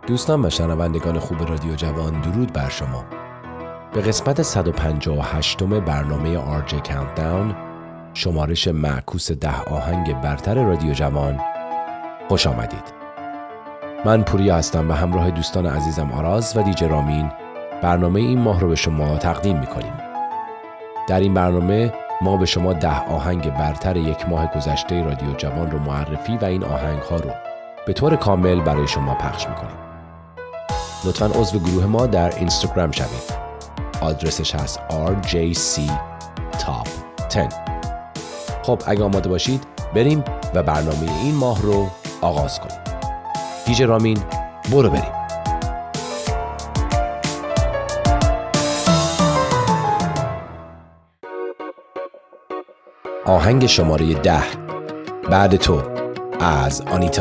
دوستان و شنوندگان خوب رادیو جوان، درود بر شما. به قسمت 158 برنامه RJ Countdown، شمارش معکوس 10 آهنگ برتر رادیو جوان، خوش آمدید. من پوریا هستم و همراه دوستان عزیزم آراز و دیجی رامین برنامه این ماه رو به شما تقدیم می‌کنیم. در این برنامه ما به شما 10 آهنگ برتر یک ماه گذشته رادیو جوان رو معرفی و این آهنگ‌ها رو به طور کامل برای شما پخش می‌کنیم. لطفاً عضو گروه ما در اینستاگرام شوید. آدرسش هست RJC Top 10. خب اگه آماده باشید بریم و برنامه این ماه رو آغاز کنیم. دیجی رامین برو بریم. آهنگ شماره 10، بعد تو، از آنیتا.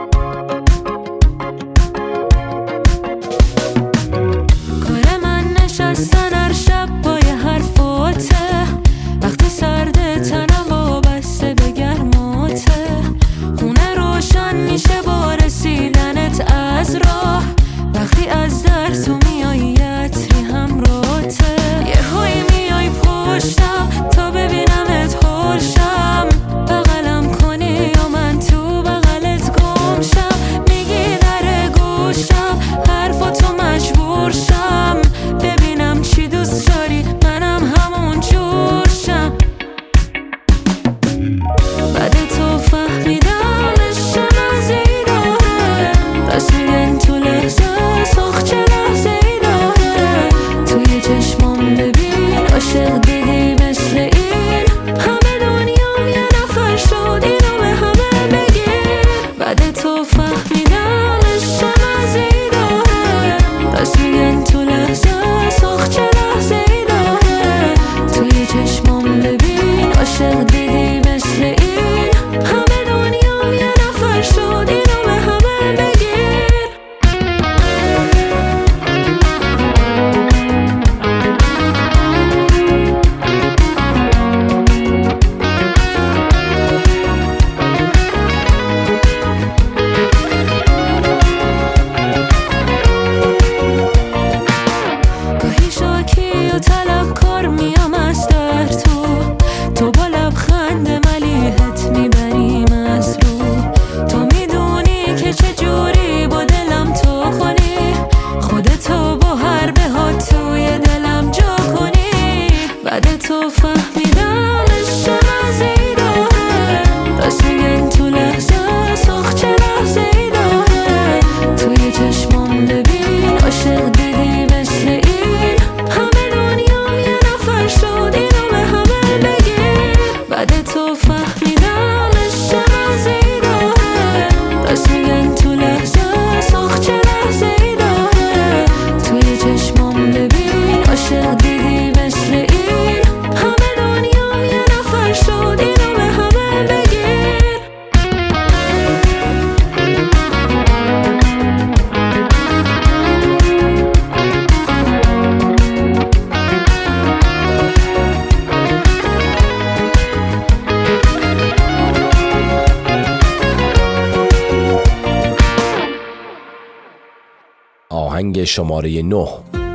آهنگ شماره 9،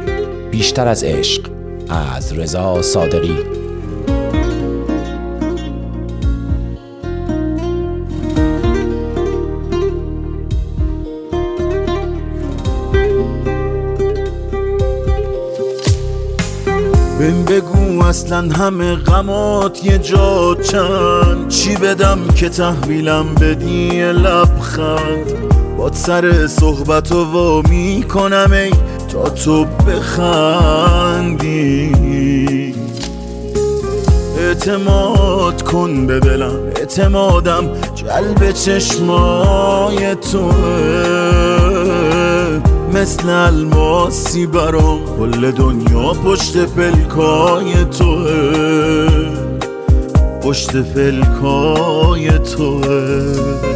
بیشتر از عشق، از رضا صادقی. بهم بگو اصلا همه غمات یه جا چند، چی بدم که تحویلم بدی لبخند. باد سر صحبتو وا میکنم ای تا تو بخندی. اعتماد کن به دلم، اعتمادم جلب چشمای توه. مثل الماسی برام کل دنیا پشت پلکای توه، پشت پلکای توه.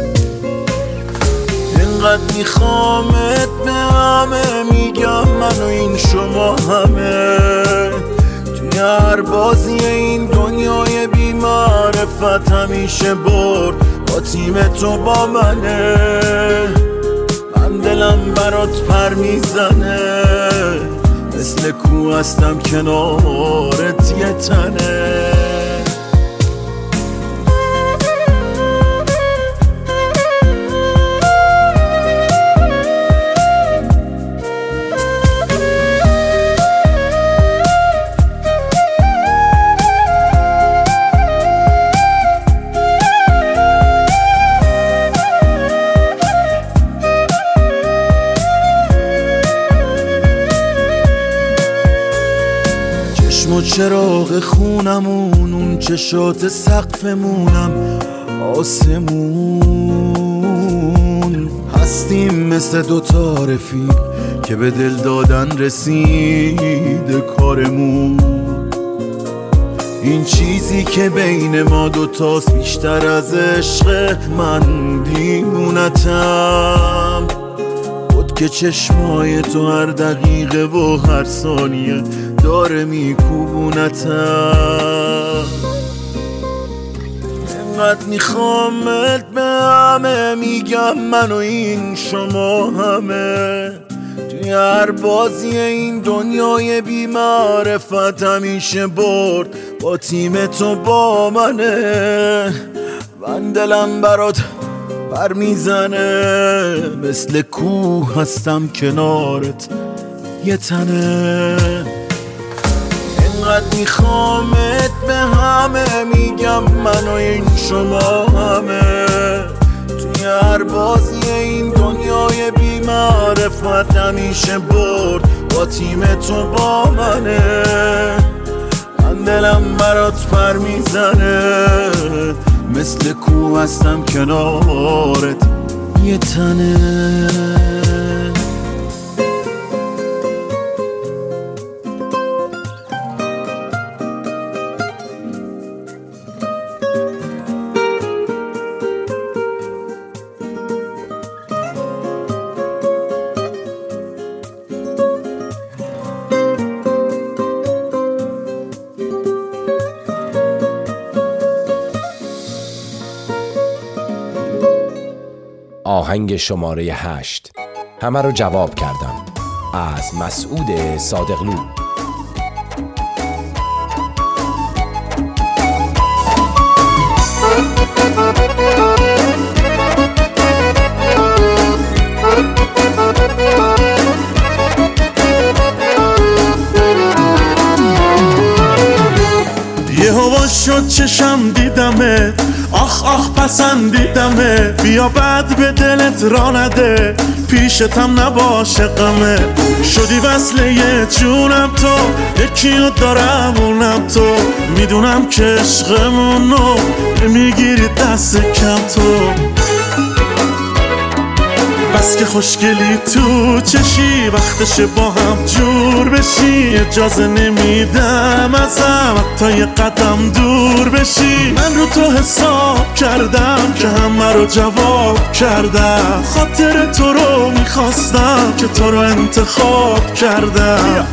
اینقدر میخوامت به همه میگم من و این شما همه. توی هر بازی این دنیای بی معرفت همیشه برد با تیم تو با منه. من دلم برات پر میزنه، مثل کوه هستم کنارت یه تنه. چشم و چراغ خونمون، اون چشات سقفمونم آسمون. هستیم مثل دوتا رفیق که به دل دادن رسیده کارمون. این چیزی که بین ما دوتاست بیشتر از عشق، من دیوونتم. خود که چشمای تو هر دقیقه و هر ثانیه داره میکوبونتم. انقدر میخوامت به همه میگم من و این شما همه. توی هر بازی این دنیای بی معرفت همیشه برد با تیم تو با منه. من دلم برات پر میزنه، مثل کوه هستم کنارت یه تنه. انقدر میخوامت به همه میگم من و این شما همه. توی هر بازی این دنیای بی معرفت همیشه برد با تیم تو با منه. من دلم برات پر میزنه، مثل کوه هستم کنارت یه تنه. آهنگ شماره 8 همه رو جواب کردم از مسعود صادقلو. یه هوا شد چشم دیدمه، آخ آخ پسندیدمه. بیا بعد به دلت را نده، پیشتم نباشه غمه. شدی وصله یه جونم تو، یکیو دارم اونم تو. میدونم که عشقمونو میگیری دست کم تو. بس که خوشگلی تو چشی، وقتشه با هم جور بشی. اجازه نمیدم ازم حتی یه قدم دور بشی. من رو تو حساب کردم که همه رو جواب کردم. خاطر تو رو میخواستم که تو رو انتخاب کردم.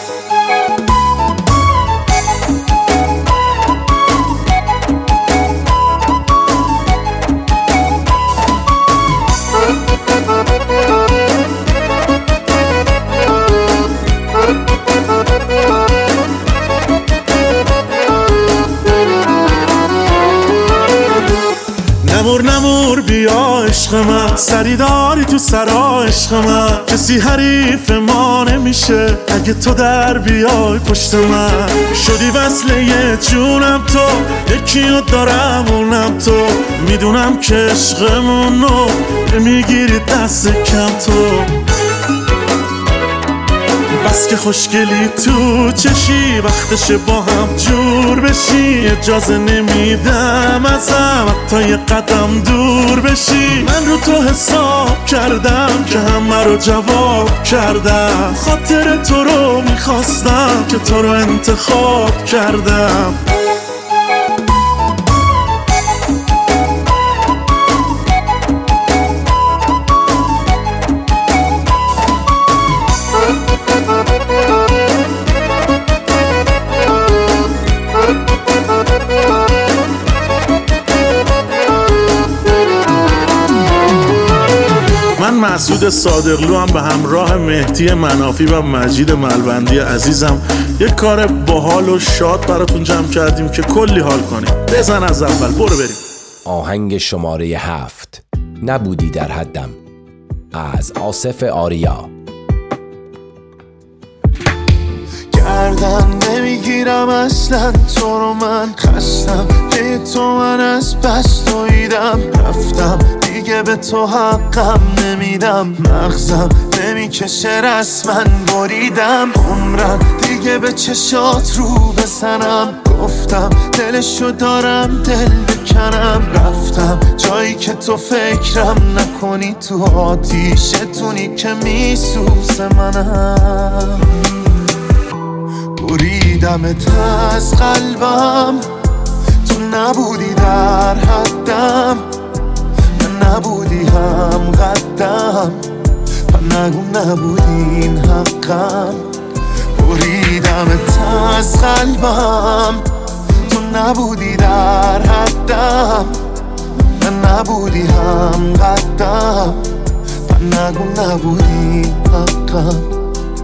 نمور بیا عشق من، سری داری تو سرا عشق من. کسی حریف ما نمیشه اگه تو در بیای پشت من. شدی وصله یه جونم تو، یکیو دارم اونم تو. میدونم که عشقمونو میگیری دست کم تو. بس که خوشگلی تو چشی، وقتشه با هم جور بشی. اجازه نمیدم ازم حتی یه قدم دور بشی. من رو تو حساب کردم که همه رو جواب کردم. خاطر تو رو میخواستم که تو رو انتخاب کردم. من مسعود صادقلو هم به همراه مهدی منافی و مجید ملبندی عزیزم یک کار باحال و شاد براتون جمع کردیم که کلی حال کنیم. بزن از اول، برو بریم. آهنگ شماره 7 نبودی در حدم از آصف آریا. گردن نمیگیرم اصلا تو رو، من خستم به تو، من از بس دویدم رفتم دیگه به تو حقم نمیدم، مغزم نمیکشه رسما بریدم، عمرم دیگه به چشات رو بزنم، گفتم دلشو دارم دل بکنم، رفتم جایی که تو فکرم نکنی، تو آتیشتونی که میسوزه منم، بریدمت از قلبم، تو نبودی در حدم، من نبودی هم قدم، و نگو نبودی این حقم، بریدمت از قلبم، تو نبودی در حدم، من نبودی هم قدم، و نگو نبودی حقم.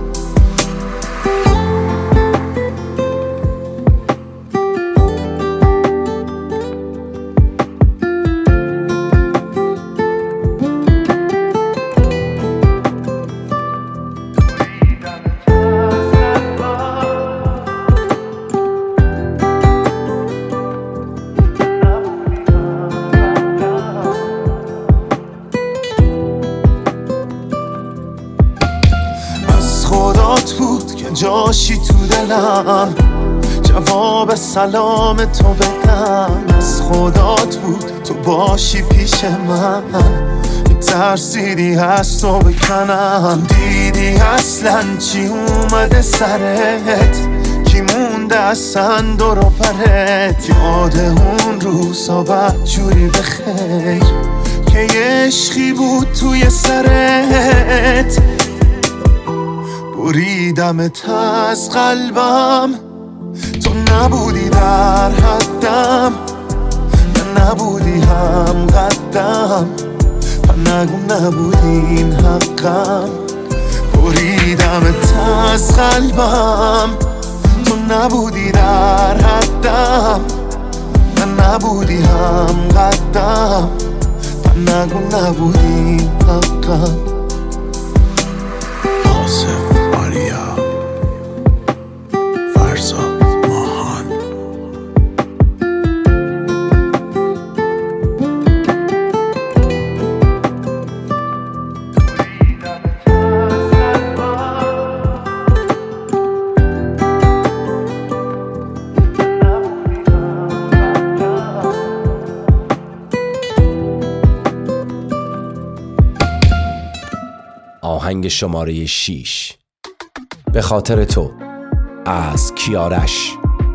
بود که جاشی تو دلم، جواب سلام تو بدم، از خدات بود تو باشی پیش من، ترسیدی از تو بکنم، دیدی اصلا چی اومده سرت، کی مونده اصلا دور و برت، یاد اون روزا بدجوری بخیر که یه عشقی بود توی سرت، بریدمت از قلبم، تو نبودی در حدم، من نبودی هم قدم، و نگو نبودی این حقم، بریدمت از قلبم، تو نبودی در حدم، من نبودی هم قدم، و نگو نبودی حقم. آصف آریا، فرزاد ماهان. آهنگ شماره 6 به خاطر تو از کیارش.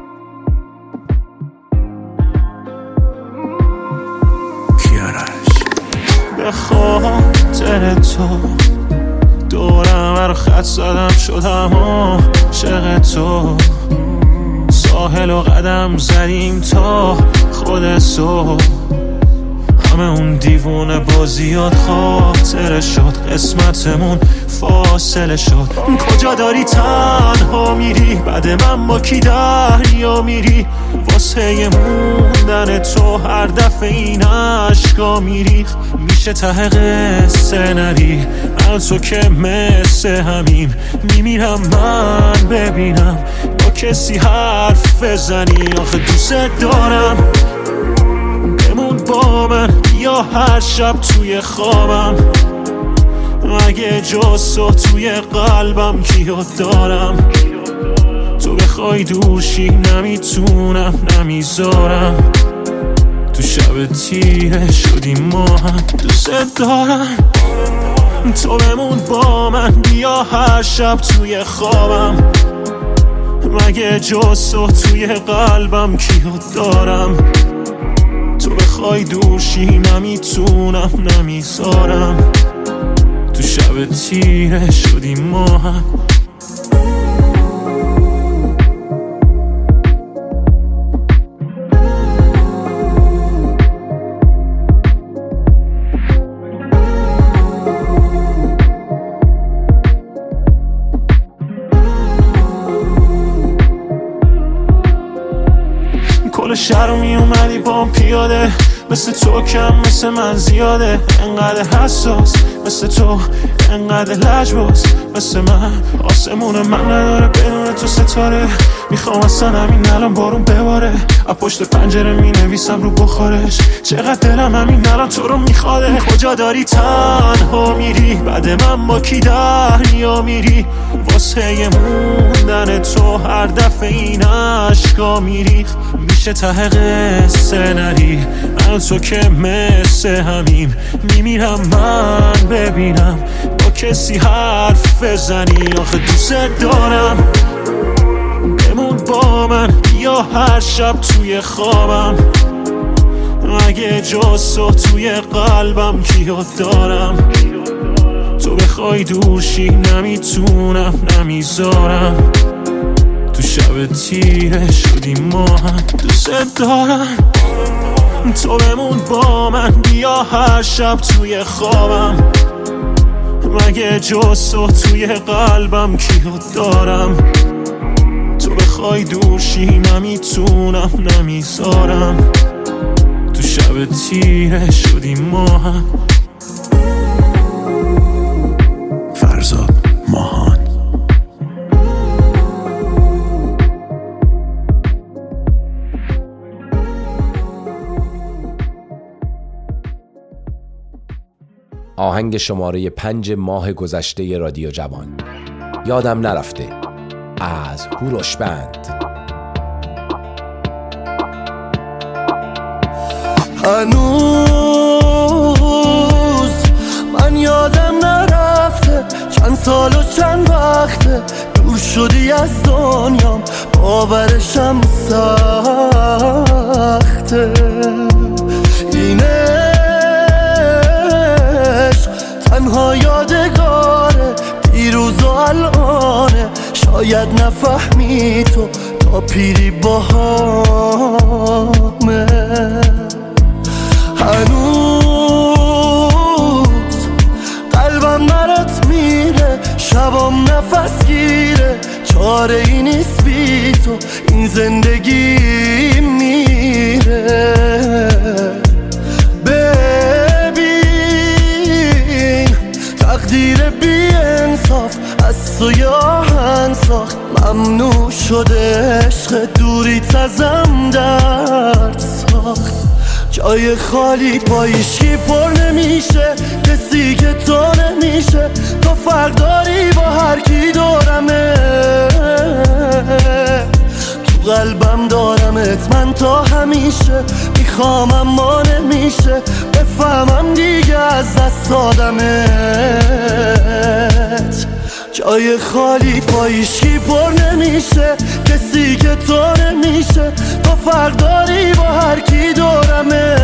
به خاطر تو دورم رو خط زدم، شدم عاشق تو، ساحل و قدم زدیم تا خود صبح، همه اون دیوونه بازیات خاطره شد، قسمتمون فاصله شد، کجا داری تنها میری، بعد من با کی دریا میری، واسه موندن تو هر دفعه این عشقا میریخ، میشه ته قصه نری، من تو که مثل همیم، میمیرم من ببینم با کسی حرف بزنی، آخه دوست دارم بمون با من، یا هر شب توی خوابم، مگه جز تو توی قلبم کیو دارم، تو بخوای دوشی نمیتونم نمیذارم، تو شب تیره شدیم ما هم، دوست دارم تو بمون با من، بیا هر شب توی خوابم، مگه جز تو توی قلبم کیو دارم، تو بخوای دوشی نمیتونم نمیذارم، تو شب تیره شدیم ما هم. شهر رو می اومدی با پیاده، مثل تو کم مثل من زیاده، انقدر حساس مثل تو، انقدر لجباز مثل من. آسمون من نداره بدون تو ستاره، میخوام اصلا همین الان بارون بباره، از پشت پنجره می نویسم رو بخارش، چقدر دلم همین الان تو رو میخواده. کجا داری تنها میری، بعد من با کی دریا میری، واسه موندن تو هر دفعه این عشقا میریخ، میشه ته قصه نری، من تو که مثل همین میمیرم من ببینم با کسی حرف بزنی، آخه دوست دارم بمون با من، بیا هر شب توی خوابم، اگه جز تو توی قلبم کیو دارم، تو بخوای دورشی نمیتونم نمیذارم، تو شب تیره شدی ما هم، دوست دارم تو بمون با من، بیا هر شب توی خوابم، مگه جز تو توی قلبم کیو دارم، تو بخوای دورشی نمیتونم نمیذارم، تو شب تیره شدی ما هم. فرزاد ماهان. آهنگ شماره 5 ماه گذشته رادیو جوان. یادم نرفته از هوروش بند. هنوز من یادم نرفته، چند سال و چند وقته دور شدی از دنیام، باورشم سخته، این عشق تنها یادگاره دیروز و الانه، شاید نفهمی تو تا پیری باهامه، هنوز قلبم برات میره، شبام نفس گیره، چاره ای نیست بی تو این زندگی میره، ببین تقدیر بی انصاف از تو یاهن ساخت، ممنوع شده عشق دوریت ازم درد ساخت، جای خالی با هیچکی پر نمیشه، کسی که تو نمیشه، تو فرق داری با هر کی دورمه، تو قلبم دارمت من تا همیشه، میخوام اما نمیشه، بفهمم دیگه از دست دادمت، جای خالی با هیچکی پر نمیشه، کسی که تو نمیشه، تو فرق داری با هر کی دورمه،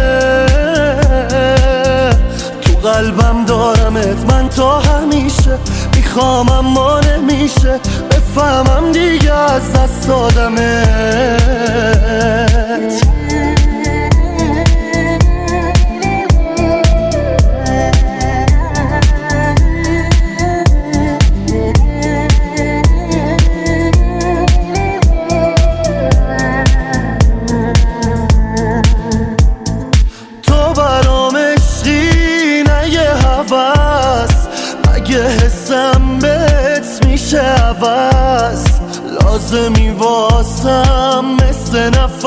تو قلبم دارمت من تا همیشه، میخوام اما نمیشه، بفهمم دیگه از دست دادمت. لازمی واسم مثل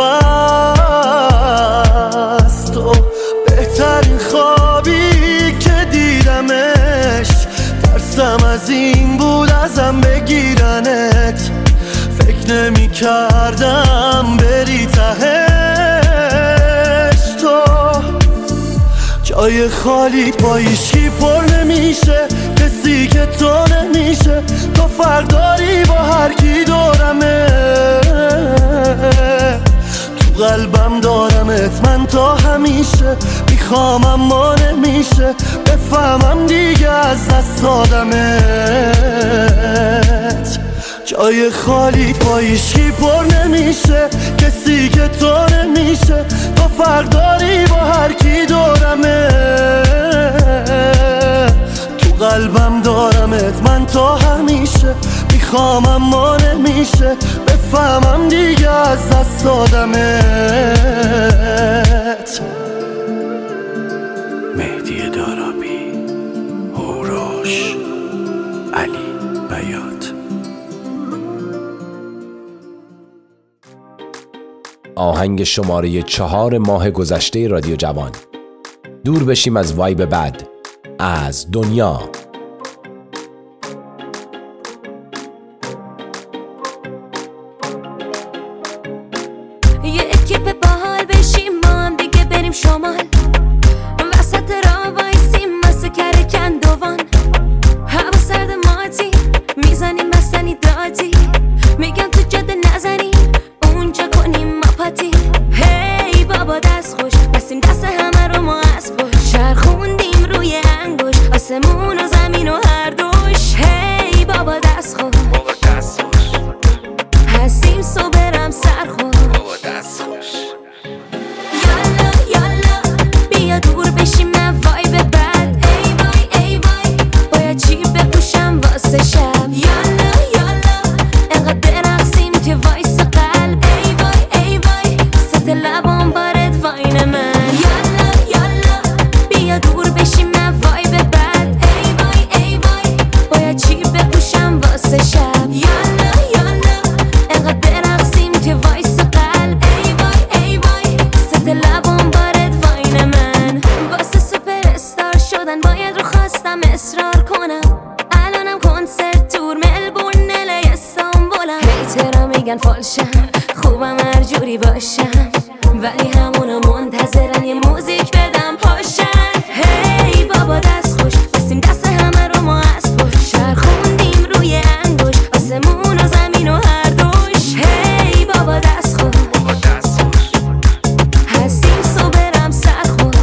نفس، تو بهترین خوابی که دیدمش، ترسم از این بود ازم بگیرنت، فکر نمی کردم بری تهش، تو جای خالی با هیچکی پر نمیشه، کسی که تو نمیشه، تو فرق داری با هر کی دورمه، تو قلبم دارمت من تا همیشه، میخوام اما نمیشه، بفهمم دیگه از دست دادمت، جای خالی با هیچکی پر نمیشه، کسی که تو نمیشه، تو فرق داری با هر کی دورمه، تو قلبم دارمت من تا همیشه، میخوام اما نمیشه بفهمم دیگه از دست دادمت. مهدی دارابی، هوروش، علی بیات. آهنگ شماره 4 ماه گذشته رادیو جوان. دور بشیم از وایب بد، از دنیا. یه اکیپ باحال بشیم ما هم دیگه بریم شمال، وسط راه وایسیم واسه کره کندوان. هوا سرد ماتی میزنیم بستنی دادی، میگم تو جاده نزنیم اونجا کنیم ماپاتی. هی بابا دست خوش بسیم دست همه رو ما از پشت، چرخوندیم روی انگوش آسمون و زمین و هر دوش. هی بابا دست خوش هستیم صبرم سرخوش. یالا یالا بیا دور بشیم من وایب بد. ای وای ای وای باید چی بپوشم واسه شب. یالا یالا انقدر برقصیم که وایس قلب. ای وای ای وای ست لبام بارد واین من. یالا یالا بیا دور بشیم من وایب بد. ای وای ای وای باید چی بپوشم واسه شب. یالا یالا انقدر برقصیم که وایس قلب. ای وای ای وای ست لبام بارد واین من. واسه سوپر استار شدن باید رو خواستم اصرار کنم. الانم کنسرت تور ملبورن الی استانبولم. هیترا میگن فالشم خوبم هر جوری باشم، ولی همونو منتظرن یه موزیک بدم پاشن. هی بابا دست خوش بسیم دست همه رو ما از پشت، چرخوندیم روی انگوش آسمون و زمین و هر دوش. هی بابا دست خوش هستیم صبرم سرخوش.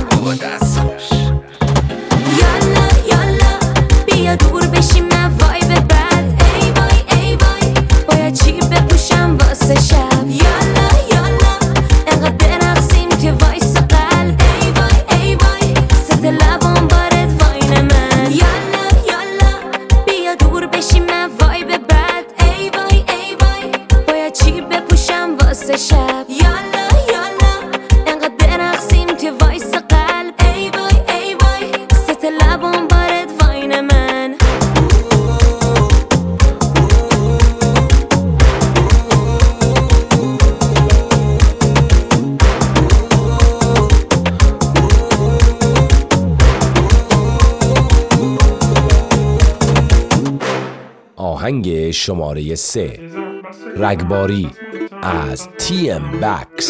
یالا یالا بیا دور بشیم من وایب بد. ای وای ای وای باید چی بپوشم واسه شب. یالا یالا انقدر برقصیم که وایس قلب. ای وای ای وای ست لبام بارد واین من. یالا یالا بیا دور بشیم من وایب بد. ای وای ای وای باید چی بپوشم واسه شب. یالا یالا انقدر برقصیم که وایس قلب. ای وای ای وای ست لبام بارد واین من. آهنگ شماره 3 رگباری از TM Bax.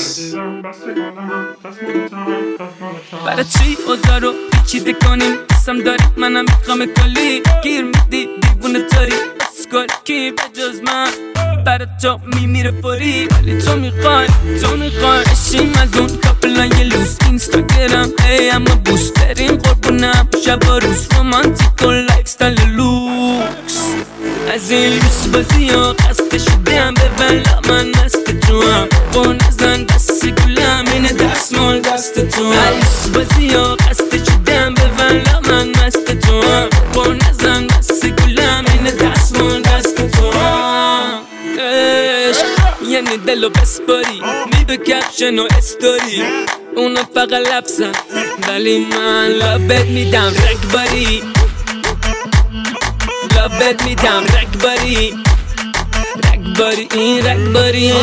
برای چی اوضاع رو پیچیده کنیم؟ قسم داری منم میخوام کلی گیر میدی دیوونه تاری اسکال کی به جز من برای تو میمیره فوری، ولی تو میخوای اشیم از اون کپلای لوس اینستاگرام. ای اما بوست بریم قربونم شب و روز رومانتیک و لایف ستایل لوکس. از این لوس بازی ها خسته شدم به ولا من مست تو هم با نزن دست گلم اینه دستمال دست تو هم. لوس بازی ها خسته شدم به ولا من مست تو هم با نزن دست گلم اینه دستمال دست تو هم. یعنی دلو بسپاری میدو کپشن و استوری اونا فقط لفظن، ولی من لابت میدم رگباری. لابت میدم رگباری این رگباری.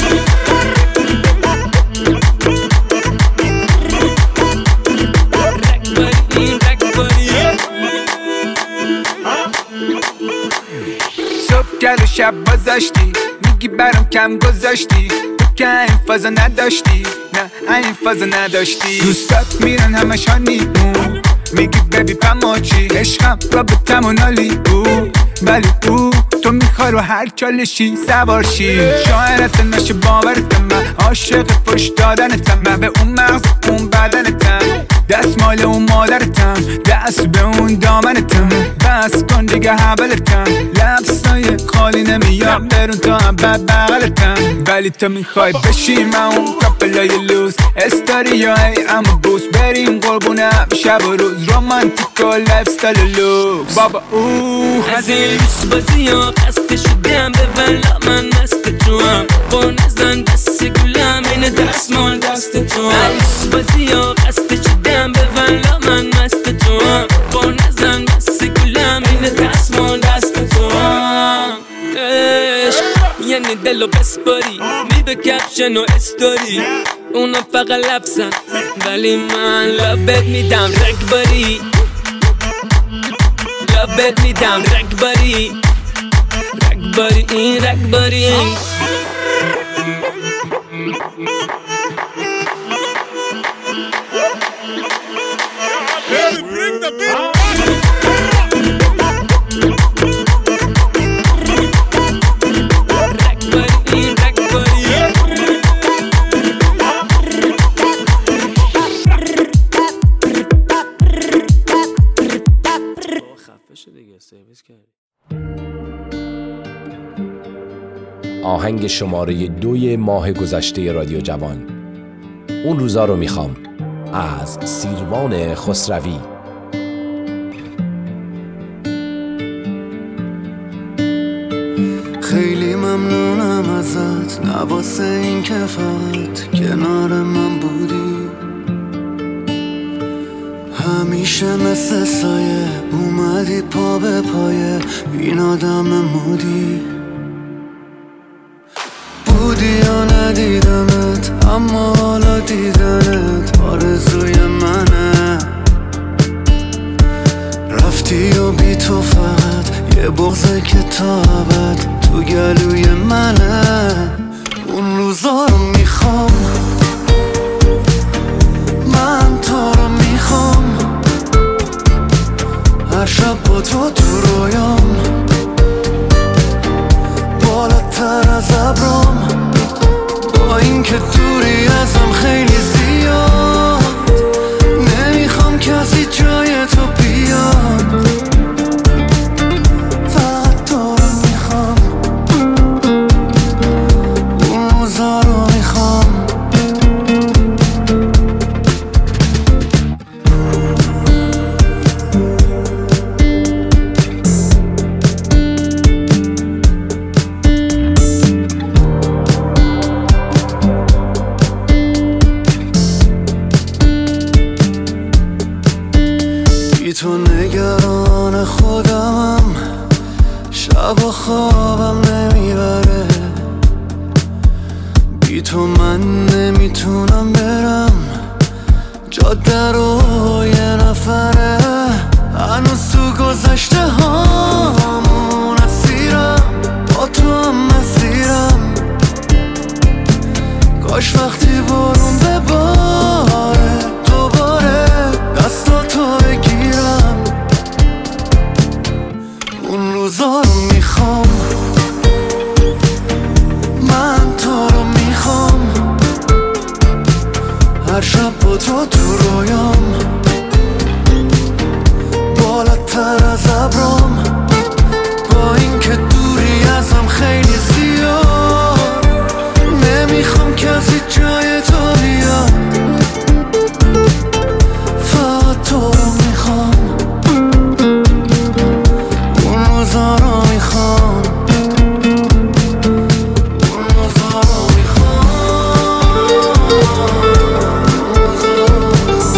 صبح گل و شب بازاشتی میگی برام کم گذاشتی، تو که این فازا نداشتی، نه این فازا نداشتی. دوستات میرن همشان نیمون میگی ببی پماچی عشقم رابطم و نالی ولی تو میخوای رو هر چالشی سوارشی. شاعرت نشه باورتم من عاشق پشت دادنتم، من به اون مغز اون بدنتم دست مال اون مادرتم، دست به اون دامنتم، بس کن دیگه حبلتم، لبسای خالی نمیاد برون تا ابد بغلتم، ولی تو میخوای بشی من اون کپلای لوز، استوریای اما بوس، بریم قربونم شب و روز، رومانتیک و لایف استایل لوکس بابا اوه. از این لوس بازی ها خسته شدم، به ولا من مست تو هم، با نزن دست گلم این دستمال دست تو هم. لوس بازی ها خسته شدم، به ولا من مست تو هم، با نزن دست گلم این دستمال دست تو هم. عشق یعنی دلو بسپاری، میده کپشن و استوری، اونا فقط لبسن ولی من لبت میدم رگباری، لبت میدم رگباری، رگباری این رگباری. آهنگ شماره 2 ماه گذشته رادیو جوان. اون روزا رو میخوام از سیروان خسروی. خیلی ممنونم ازت، نواسه این که فقط کنار من بودی، همیشه مثل سایه اومدی پا به پایه این آدم مودی، بودی یا ندیدمت اما حالا دیدنت آرزوی منه، رفتی و بی تو فقط یه بغضه که تا ابد تو گلوی منه، اون روزا رو میخوام، من تو رو میخوام، هر شب با تو رویام، بالاتر از ابرام، با این که دوری ازم خیلی زیاد، نمیخوام کسی جای تو بیاد، فقط تو رو میخوام، اون روزا رو میخوام. تو نگران خودمم، شب و خوابم نمیبره، بی تو من نمیتونم برم، جاده رو یه نفره، هنوز تو گذشته هامون اسیرم، با تو هم مسیرم، کاش وقتی بارون بباره دوباره دستاتو بگیرم، اون روزا رو میخوام، من تو رو میخوام، هر شب با تو رویام، بالاتر از ابرام، با این که دوری ازم خیلی زیاد، نمیخوام کسی جای تو بیاد، فقط تو رو میخوام، اون روزا رو میخوام، اون روزا رو میخوام، اون روزا رو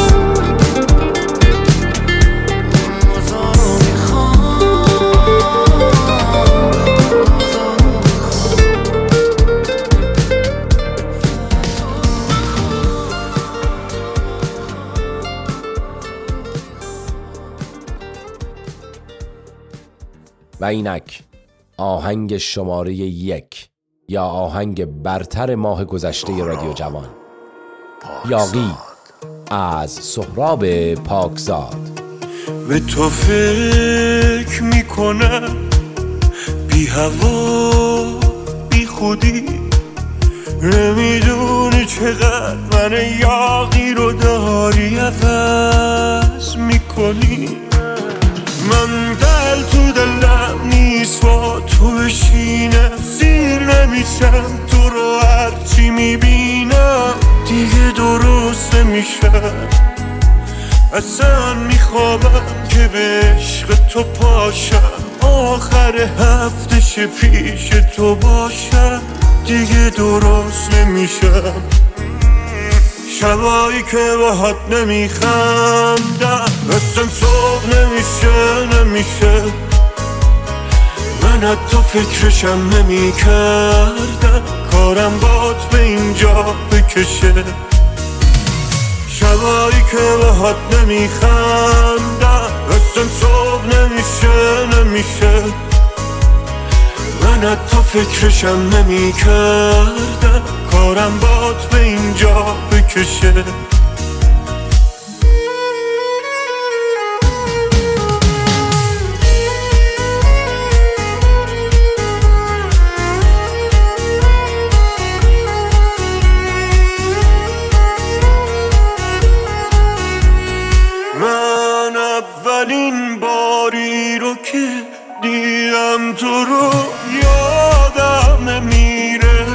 و اینک آهنگ شماره 1 یا آهنگ برتر ماه گذشته رادیو جوان، یاغی از سهراب پاکزاد. به تو فکر میکنم بی هوا بی خودی، نمیدونی چقدر من یاغی رو داری عوض میکنی. من دل تو دلم نیست با تو بشینم، سیر نمیشم تو رو هرچی میبینم دیگه درست نمیشم. اصلا میخوابم که به عشق تو پاشم، آخر هفتش پیش تو باشم دیگه درست نمیشم. شبایی که باهات نمیخندم اصلا صبح نمیشه. من حتی فکرشم نمیکردم کارم بات به اینجا بکشه. شبایی که باهات نمیخندم اصلا صبح نمیشه. من حتی فکرشم نمیکردم کارم بات به اینجا بکشه. من اولین باری رو که دیدم تو رو یادم نمیره،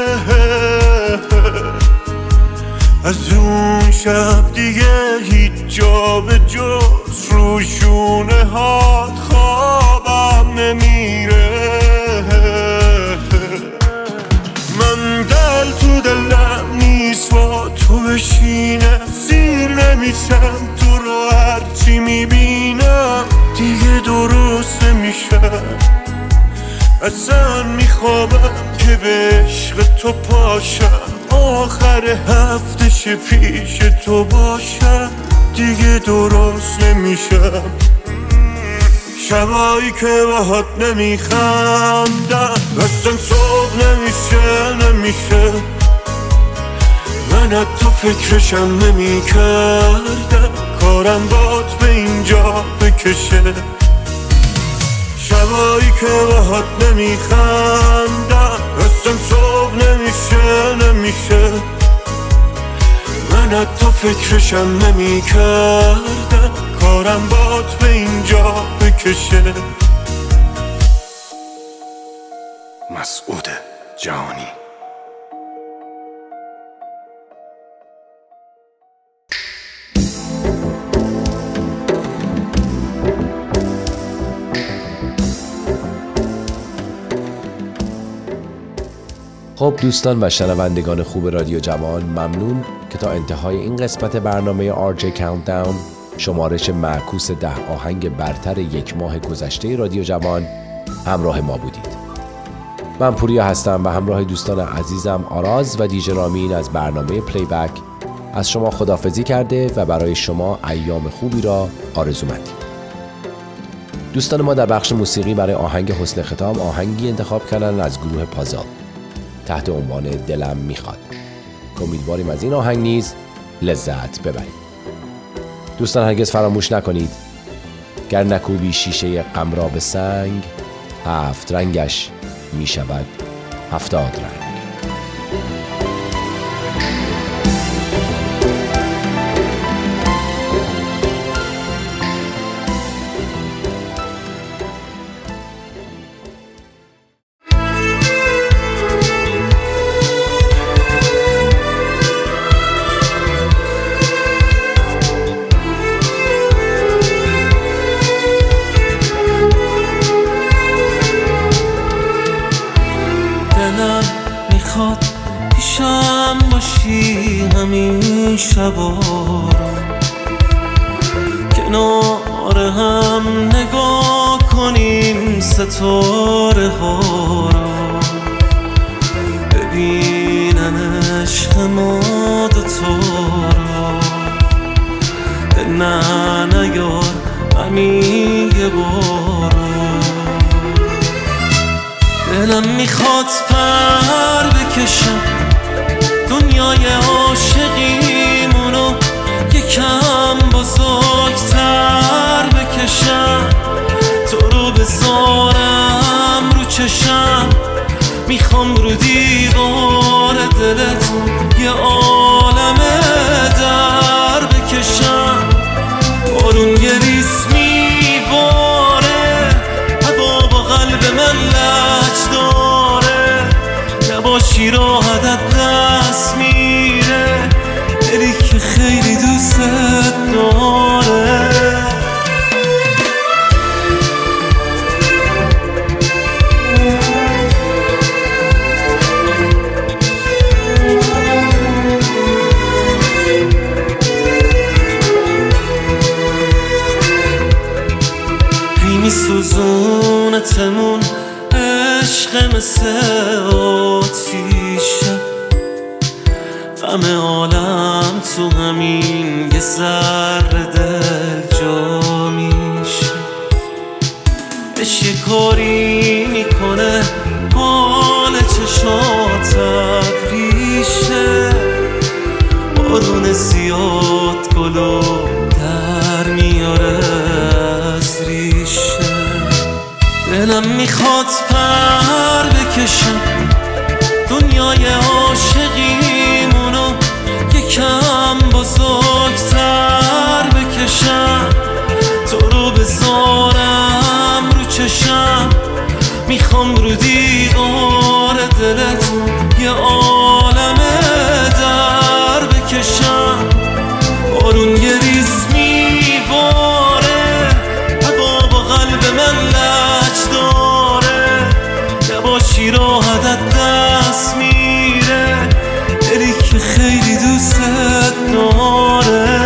از اون شب دیگه هیچ جا به جز رو شونه هات خوابم نمیره. من دل تو دلم نیست با تو بشینم، سیر نمیشم تو رو هرچی میبینم دیگه درست نمیشم. اصلا میخوابم که به عشق تو پاشم، آخر هفتش پیش تو باشم دیگه درست نمیشم. شبایی که باهات نمیخندم اصلا صبح نمیشه. من حتی فکرشم نمیکردم کارم بات به اینجا بکشه. شبایی که باهات نمیخندم اصلا صبح نمیشه. من حتی فکرشم نمیکردم کارم بات به اینجا بکشه. مسعود جهانی. خب دوستان و شنوندگان خوب رادیو جوان، ممنون که تا انتهای این قسمت برنامه RJ Countdown، شمارش معکوس 10 آهنگ برتر یک ماه گذشته رادیو جوان، همراه ما بودید. من پوریا هستم و همراه دوستان عزیزم آراز و دیجی رامین از برنامه پلی بک از شما خداحافظی کرده و برای شما ایام خوبی را آرزومندیم. دوستان ما در بخش موسیقی برای آهنگ حسن ختام آهنگی انتخاب کردن از گروه پازل تحت عنوان دلم میخواد. امیدواریم از این آهنگ نیز لذت ببرید. دوستان هرگز فراموش نکنید گر نکوبی شیشه غم را به سنگ، 7 رنگش میشود 70 رنگ. پیشم باشی همین شبا رو، کنار هم نگاه کنیم ستاره ها رو، ببینن عشق ما دوتا رو. نه نیار همین یه بارو، دلم میخواد پر بکشم دنیای عاشقیمونو یکم بزرگتر بکشم، تو رو بذارم رو چشم، میخوام رو دیوار میسوزونتمون عشق مثل آتیشه، غم عالم تو همین یه ذره دل جا میشه. عشق یه کاری میکنه حال چشات ابریشه، بارون زیاد گلو در میاره از ریشه. دلم میخواد پر بکشم دنیای عاشقیمونو یکم بزرگتر بکشم، تو رو بذارم رو چشم، میخوام رو دیوار دلت یه عالم در بکشم. بارون یه ریز میباره، هوا با قلب من لج داره، نباشی راحت دست میره، دلی که خیلی دوست داره.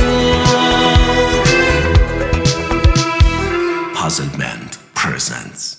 Puzzle Band presents